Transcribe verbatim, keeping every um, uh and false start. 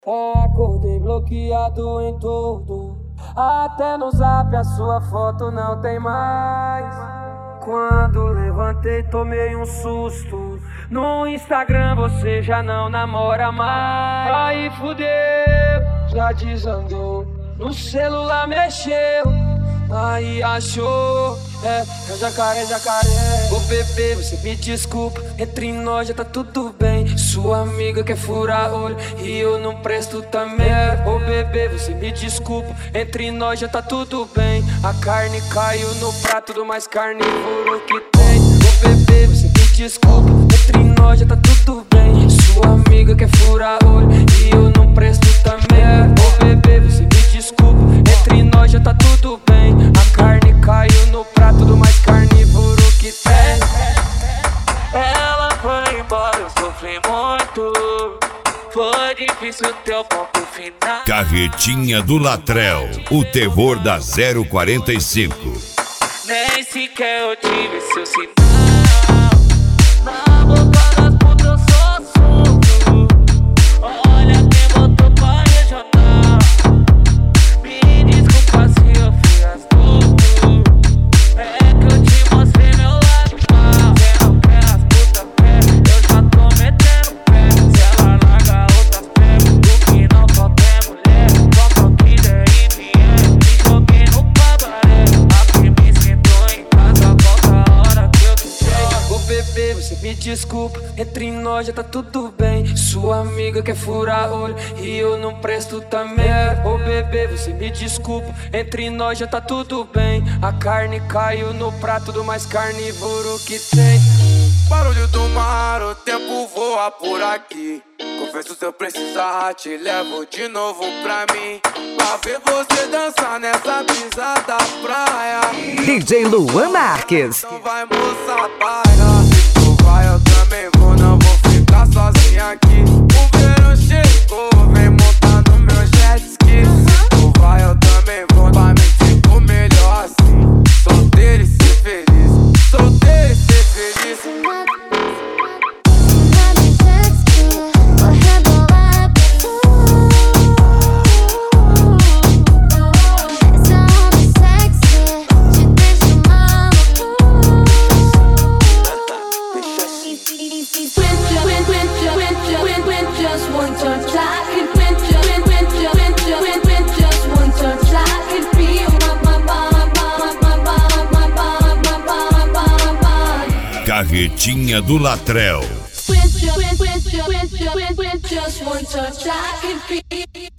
Acordei bloqueado em tudo, até no zap a sua foto não tem mais. Quando levantei tomei um susto, no Instagram você já não namora mais. Aí fudeu, já desandou, no celular mexeu, aí achou, é, é jacaré, jacaré. Ô bebê, você me desculpa, entre nós já tá tudo bem. Sua amiga quer furar olho e eu não presto também. Ô bebê, você me desculpa, entre nós já tá tudo bem. A carne caiu no prato do mais carnívoro que tem. Ô bebê, você me desculpa, entre nós já tá tudo bem. Sua amiga quer furar olho e eu não presto também. Ô bebê, você me desculpa, entre nós já tá tudo bem. A carne caiu no prato do mais carnívoro que tem. Ela foi embora, eu sofri muito. Foi difícil ter o ponto final. Carretinha do Latrell, o terror da zero quarenta e cinco. Nem sequer eu tive seu sinal. Na boca das putas eu sou assunto. Olha quem botou pra regional. Me desculpa se eu fui astuto. É que eu te mostrei meu lado mal. Quem não quer as putas pega, eu já tô metendo pé. Se ela larga outras pega, o que não falta é mulher. Só o que der e vier, me joguei no cabaré. Aqui me sentou em casa, volta a hora que eu quiser. Ô bebê, você me desculpa, entre nós já tá tudo bem. Sua amiga quer furar olho e eu não presto também. Ô bebê, você me desculpa, entre nós já tá tudo bem. A carne caiu no prato do mais carnívoro que tem. Barulho do mar, o tempo voa por aqui. Confesso, se eu precisar, te levo de novo pra mim. Pra ver você dançar nessa brisa da praia. D J Luan Marques. Não vai, moça, paga. Se tu vai, eu também vou. Não vou ficar sozinha aqui. O verão chegou, vem montar no meu jet ski. Se tu vai, eu também vou. Pra me sinto melhor assim. Solteiro e ser feliz. Solteiro e ser feliz. Carretinha do Latrell. Just one touch, I can feel.